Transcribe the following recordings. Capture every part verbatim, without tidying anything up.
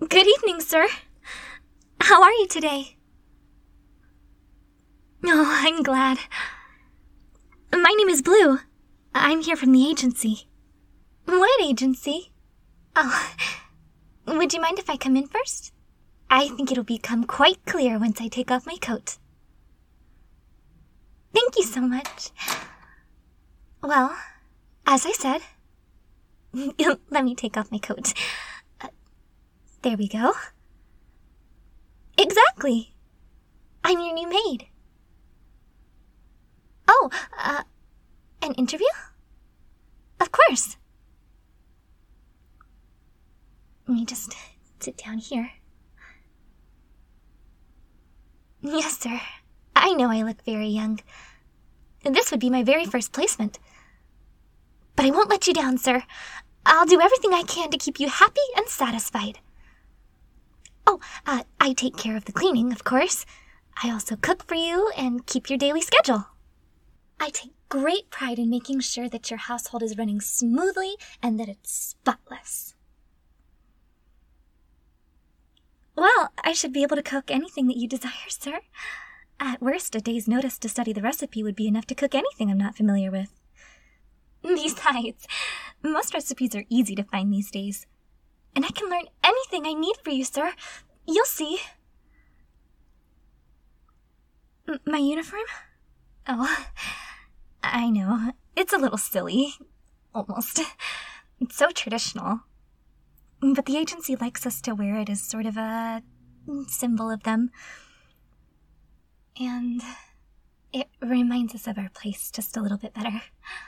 Good evening, sir. How are you today? Oh, I'm glad. My name is Blue. I'm here from the agency. What agency? Oh, would you mind if I come in first? I think it'll become quite clear once I take off my coat. Thank you so much. Well, as I said, let me take off my coat. Uh, there we go. Exactly. I'm your new maid. Oh, uh, an interview? Of course. Let me just sit down here. Yes, sir. I know I look very young. This would be my very first placement. But I won't let you down, sir. I'll do everything I can to keep you happy and satisfied. Oh, uh, I take care of the cleaning, of course. I also cook for you and keep your daily schedule. I take great pride in making sure that your household is running smoothly and that it's spotless. Well, I should be able to cook anything that you desire, sir. At worst, a day's notice to study the recipe would be enough to cook anything I'm not familiar with. Besides, most recipes are easy to find these days. And I can learn anything I need for you, sir. You'll see. M- my uniform? Oh, I know. It's a little silly. Almost. It's so traditional. But the agency likes us to wear it as sort of a symbol of them. And it reminds us of our place just a little bit better.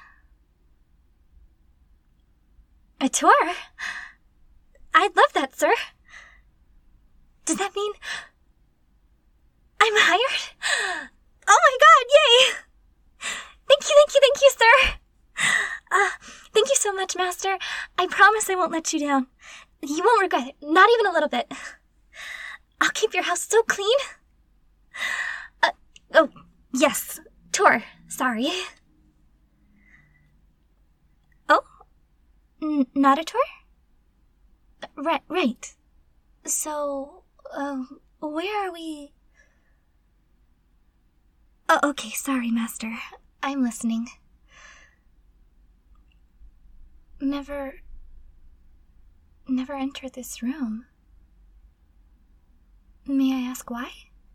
A tour? I'd love that, sir. Does that mean I'm hired? Oh my god, yay! Thank you, thank you, thank you, sir. Uh, thank you so much, Master. I promise I won't let you down. You won't regret it, not even a little bit. I'll keep your house so clean. Uh, oh, yes, tour, sorry. Oh, N- not a tour? Right, right. So, uh, where are we? Oh, okay, sorry, Master. I'm listening. Never... Never enter this room. May I ask why?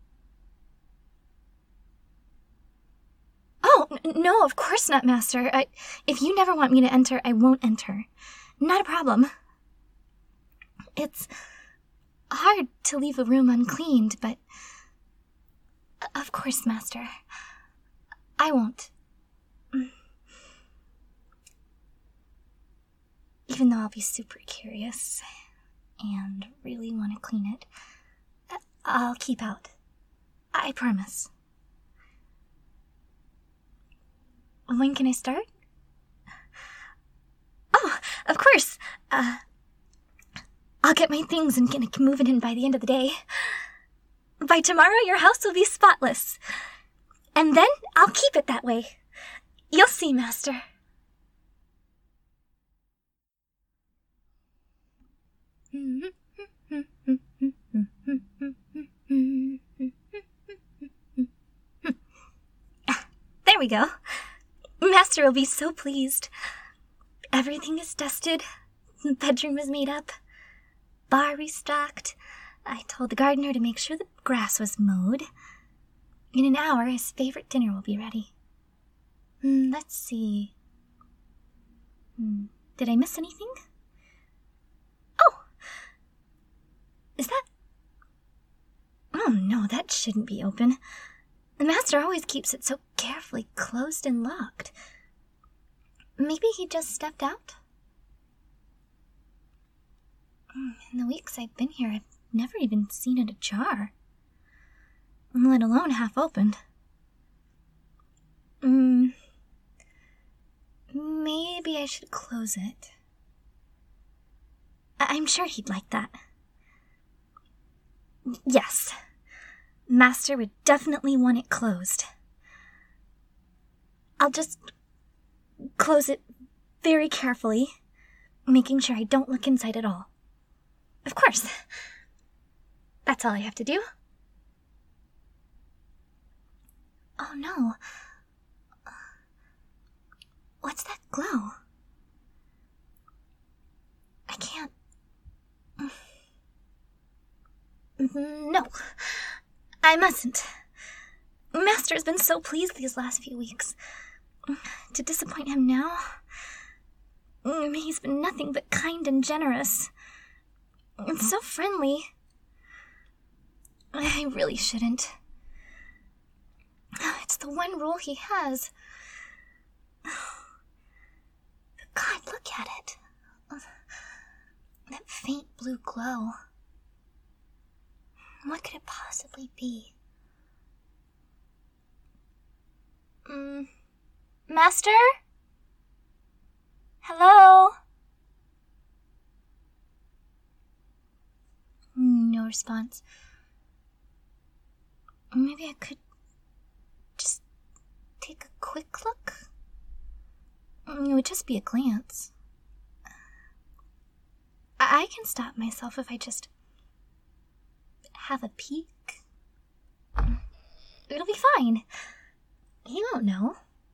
Oh, n- no, of course not, Master. I, if you never want me to enter, I won't enter. Not a problem. It's hard to leave a room uncleaned, but... Of course, Master. I won't. Even though I'll be super curious and really want to clean it, I'll keep out. I promise. When can I start? Oh, of course. Uh, I'll get my things and get moving in by the end of the day. By tomorrow, your house will be spotless. And then I'll keep it that way. You'll see, Master. There we go. Master will be so pleased. Everything is dusted. The bedroom is made up. Bar restocked. I told the gardener to make sure the grass was mowed. In an hour, his favorite dinner will be ready. Mm, let's see. Mm, did I miss anything? Oh! Is that... Oh no, that shouldn't be open. The master always keeps it so carefully closed and locked. Maybe he just stepped out? In the weeks I've been here, I've never even seen it ajar, let alone half opened. Mm, maybe I should close it. I- I'm sure he'd like that. Yes, Master would definitely want it closed. I'll just close it very carefully, making sure I don't look inside at all. Of course. That's all I have to do. Oh no. What's that glow? I can't... No. I mustn't. Master's been so pleased these last few weeks. To disappoint him now... He's been nothing but kind and generous. And so friendly. I really shouldn't. It's the one rule he has. But God, look at it. That faint blue glow. What could it possibly be? Mm, Master? Hello? No response. Maybe I could just take a quick look? It would just be a glance. I, I can stop myself if I just have a peek. It'll be fine. He won't know.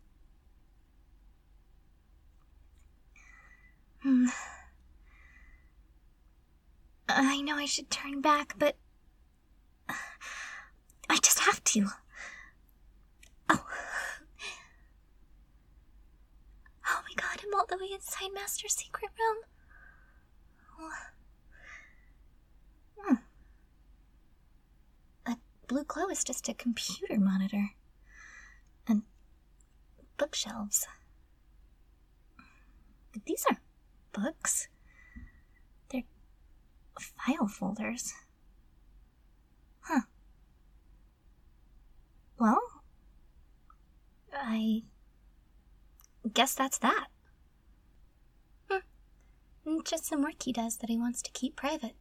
Hmm. I know I should turn back, but I just have to. Oh. Oh my God, I'm all the way inside Master's secret room. Hmm. That blue glow is just a computer monitor. And bookshelves. These aren't books. They're file folders. Huh. Well, I guess that's that. Hmm. Just some work he does that he wants to keep private.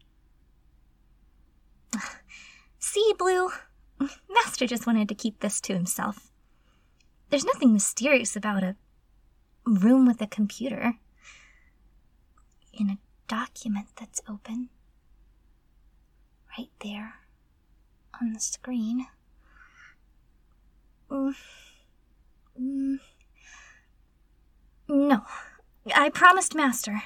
See, Blue? Master just wanted to keep this to himself. There's nothing mysterious about a room with a computer. In a document that's open. Right there. On the screen. Mm. Mm. No. I promised Master.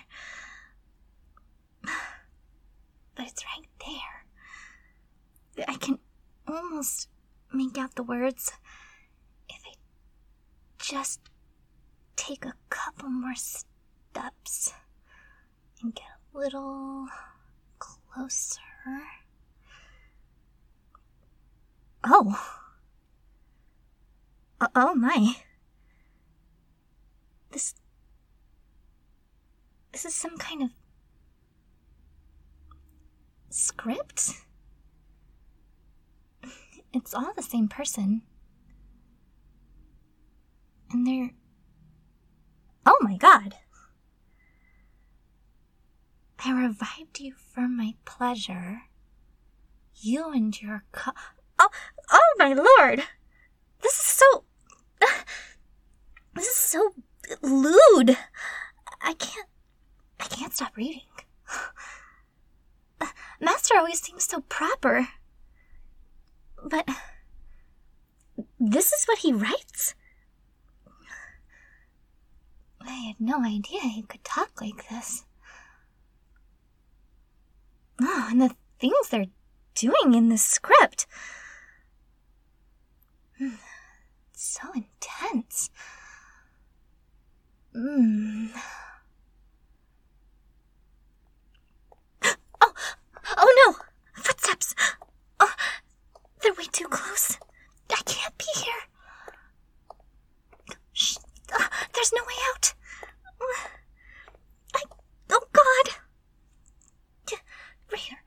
But it's right there. I can almost make out the words if I just take a couple more steps and get a little closer. Oh. Uh, oh my. This... This is some kind of... script? It's all the same person. And they're... Oh my God! I revived you for my pleasure. You and your co- Oh, oh my lord! This is so... This is so lewd. I can't... I can't stop reading. Master always seems so proper. But... this is what he writes? I had no idea he could talk like this. Oh, and the things they're doing in this script. It's so intense. Mm. Oh, oh no! Footsteps! Oh, they're way too close. I can't be here. Shh. Uh, there's no way out. I... Oh, God. Right here.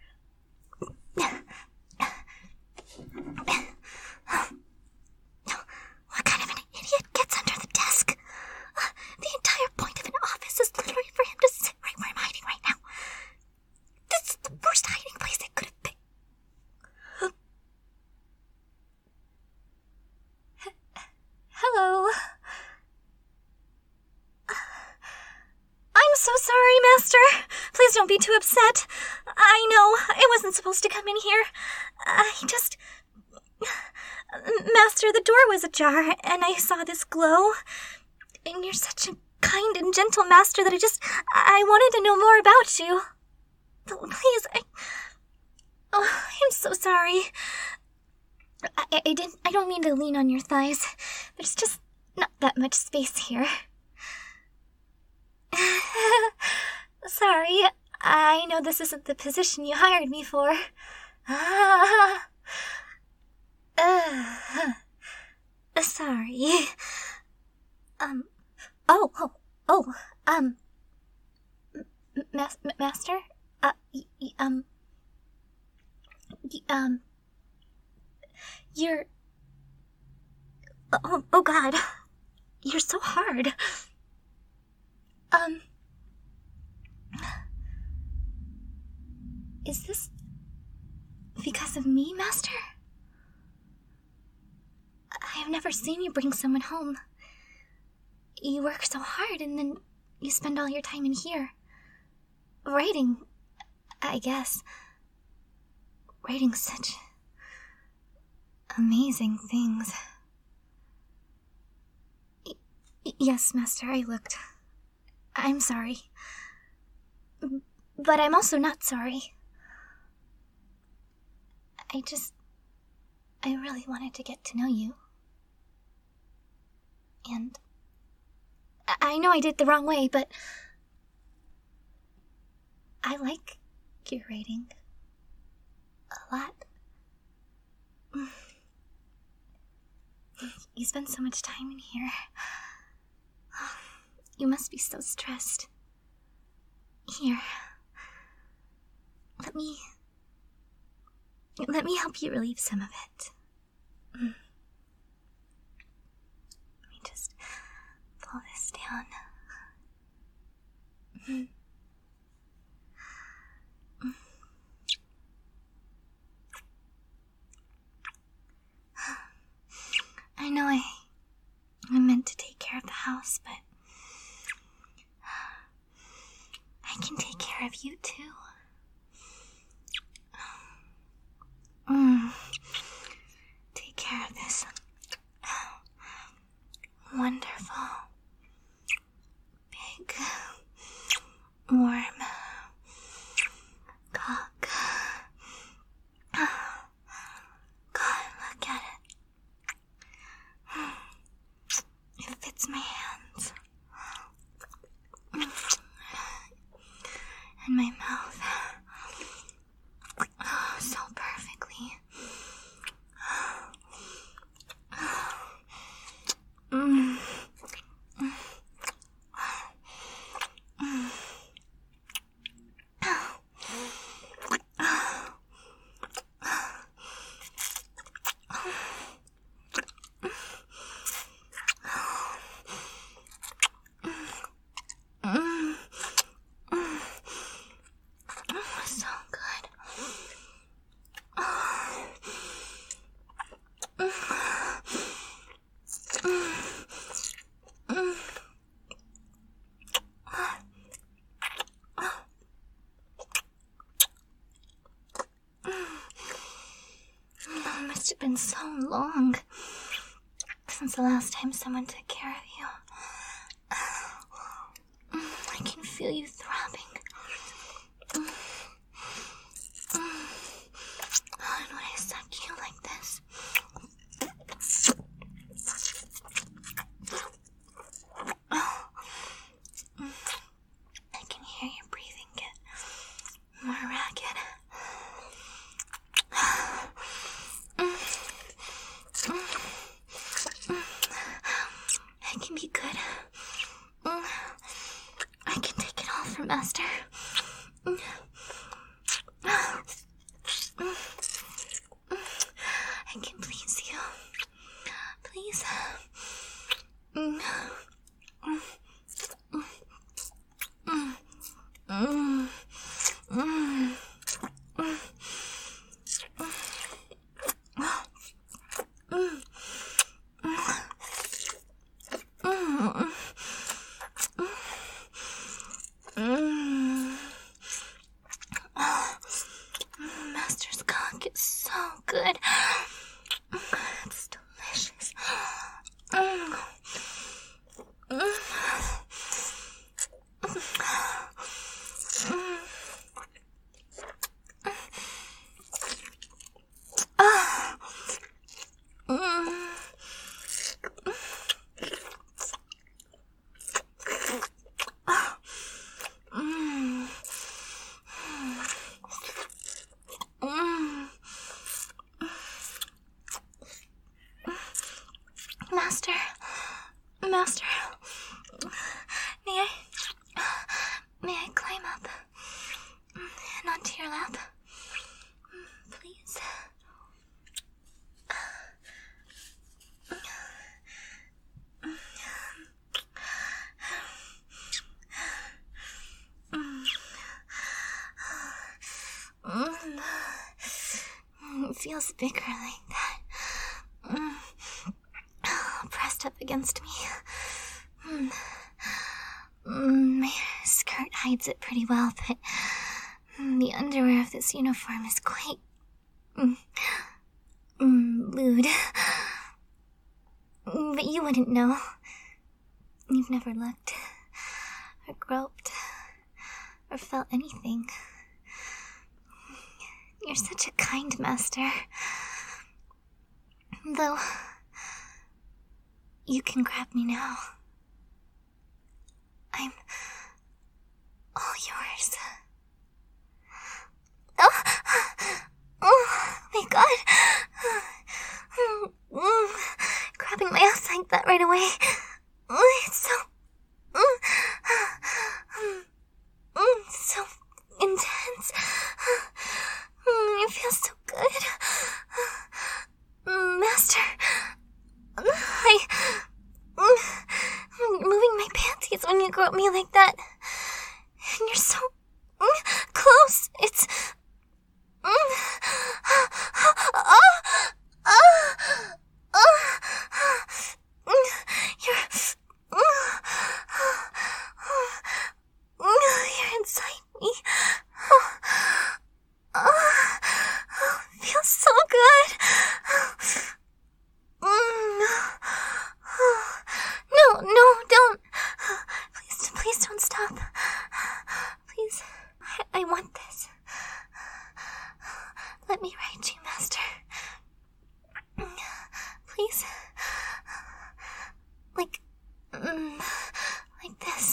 What kind of an idiot gets under the desk? Uh, the entire point of an office is literally for him to sit right where I'm hiding right now. This is the worst hiding place I could have picked. Hello. I'm so sorry, Master. please don't be too upset. I know, I wasn't supposed to come in here. I just... Master, the door was ajar, and I saw this glow. And you're such a kind and gentle master that I just... I wanted to know more about you. Please, I... Oh, I'm so sorry. I, I didn't... I don't mean to lean on your thighs. There's just not that much space here. Sorry, I know this isn't the position you hired me for. Ah... Uh, sorry. Um, oh, oh, oh, um, ma- master? Uh, y- y- um, y- um, you're, oh, oh god, you're so hard. Um, is this because of me, master? I have never seen you bring someone home. You work so hard and then you spend all your time in here. Writing, I guess. Writing such amazing things. Y- yes, Master, I looked. I'm sorry. But I'm also not sorry. I just... I really wanted to get to know you. And I know I did it the wrong way, but I like your writing a lot. You spend so much time in here. You must be so stressed. Here. Let me... Let me help you relieve some of it. Mm. Let me just pull this down. Mm. Mm. I know I, I meant to take care of the house, but I can take care of you too. Mm. Take care of this wonderful, big, warm cock. God, look at it. It fits my hands. And my mouth. Oh, so perfectly. Mm. Mm. Mm. So good. It must have been so long since the last time someone took care of you. I can feel you throbbing. And when I suck you like this, I can hear your breathing get more ragged. I can be good. I can take it all from Master. I can please you. Please. Mm. Mm. Mm. Mm. Mm. into your lap? Please. It feels bigger like that. Pressed up against me. My skirt hides it pretty well, but the underwear of this uniform is quite lewd. But you wouldn't know. You've never looked, or groped, or felt anything. You're such a kind master. Though, you can grab me now. I'm all yours. Oh, oh my God. Grabbing my ass like that right away. It's so... so intense. It feels so good. Master, I... You're moving my panties when you grope me like that. And you're so close. It's... You're... You're inside me. It feels so good. No, no, don't. Please, please don't stop. Please, I, I want this. Let me ride you, Master. Please. Like, mm, like this.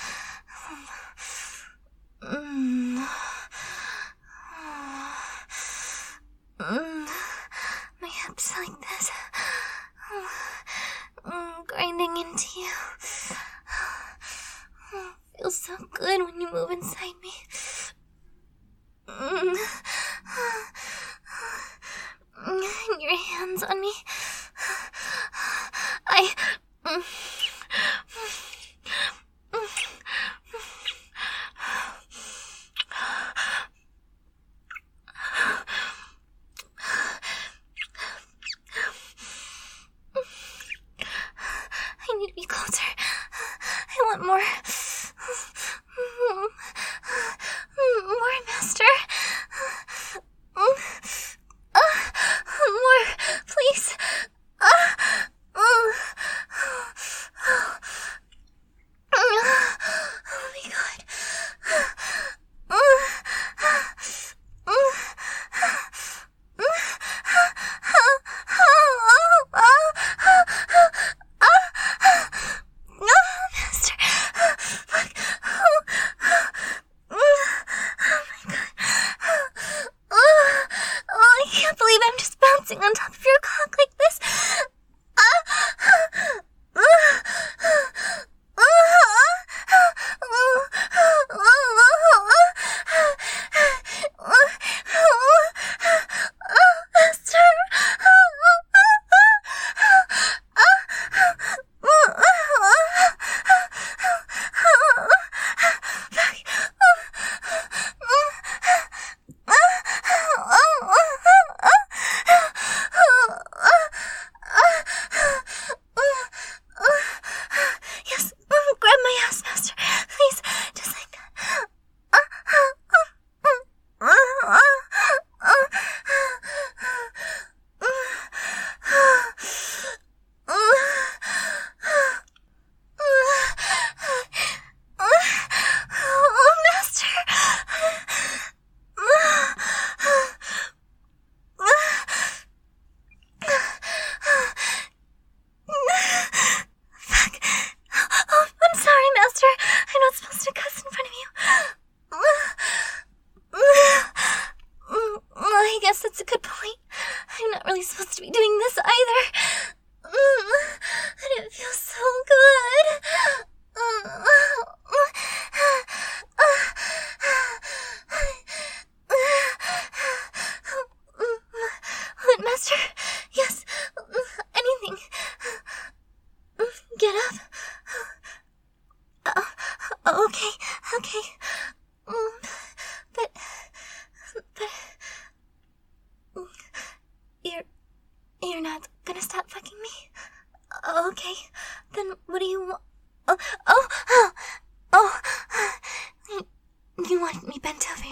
Mm. Mm. My hips like this. Mm, grinding into you. Feels so good when you move inside me. Mm. And your hands on me. I... Mm. I need to be closer. I want more. More, Master. More, please. Oh my God. Master.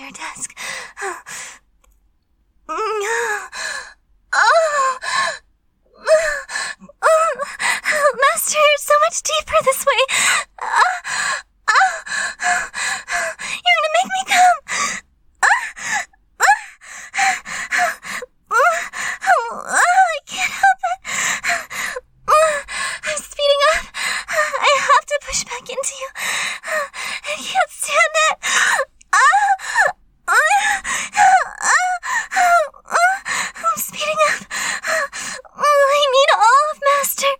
your desk. Oh, oh, Master, you're so much deeper this way. You're gonna make me come. I can't help it. I'm speeding up. I have to push back into you. I can't stand it. I'm speeding up. I need all of Master.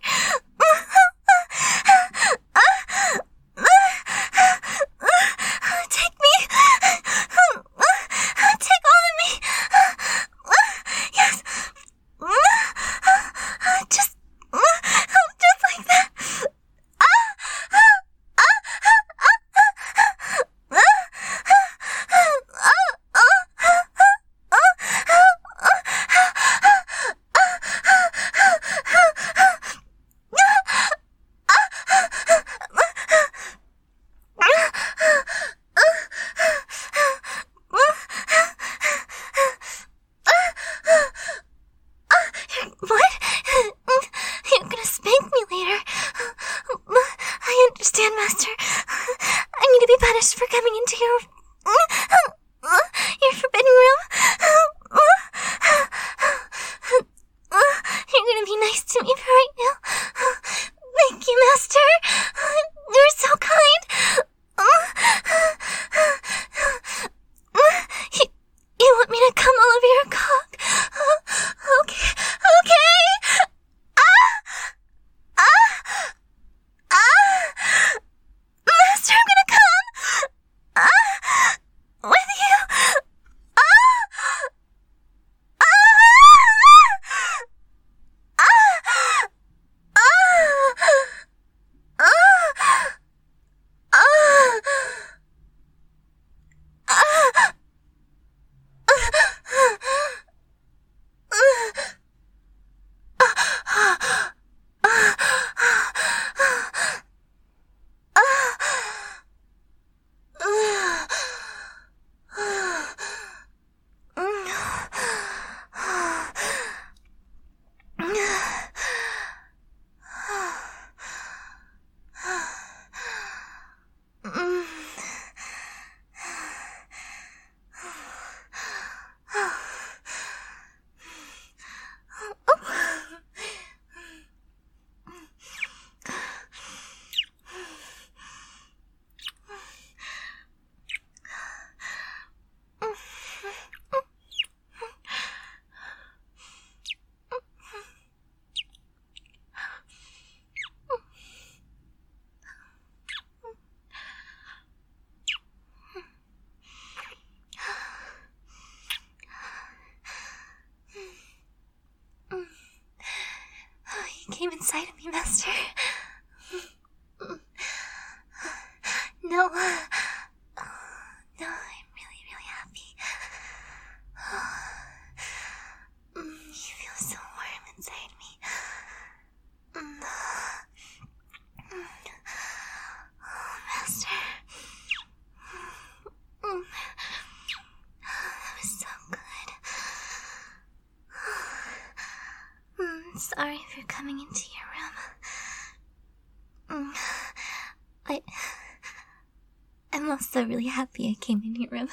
Take me. Take all of me. Yes. Just, just like that. What? You're gonna spank me later. I understand, Master. I need to be punished for coming into your... your forbidden room. You're gonna be nice to me for right now. Thank you, Master. You're so kind. You, you want me to come all over your cock? Okay, okay. Ah! Ah! Ah! Master, I'm gonna come. Ah! With you. Ah! Ah! Ah! Ah! Ah! You came inside of me, Master. No. No, I'm really, really happy. You feel so warm inside me. Oh, Master. That was so good. Sorry for coming into your room. I... I'm also really happy I came in your room.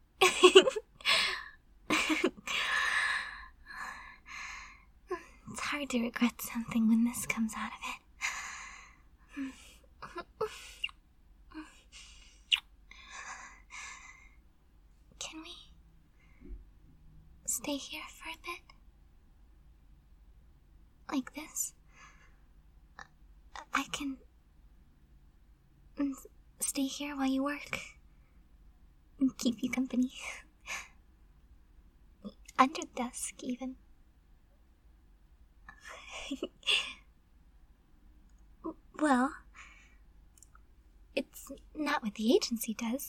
It's hard to regret something when this comes out of it. Can we stay here for a bit? Like this? I can stay here while you work and keep you company. Under the desk, even. Well, it's not what the agency does,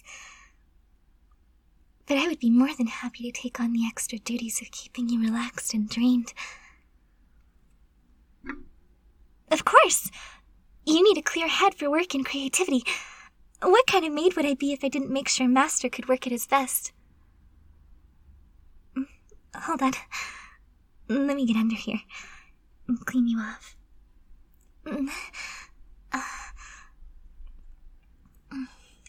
but I would be more than happy to take on the extra duties of keeping you relaxed and drained. Of course! You need a clear head for work and creativity. What kind of maid would I be if I didn't make sure Master could work at his best? hold on. Let me get under here and clean you off. Mm. Uh. Mm.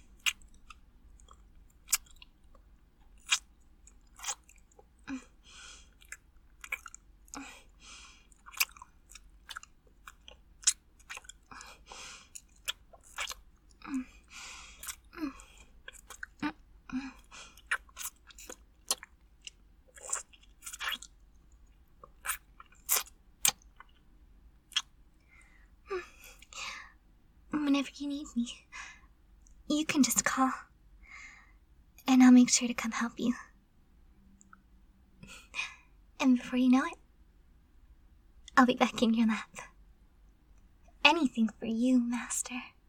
Whenever you need me, you can just call, and I'll make sure to come help you. And before you know it, I'll be back in your lap. Anything for you, Master.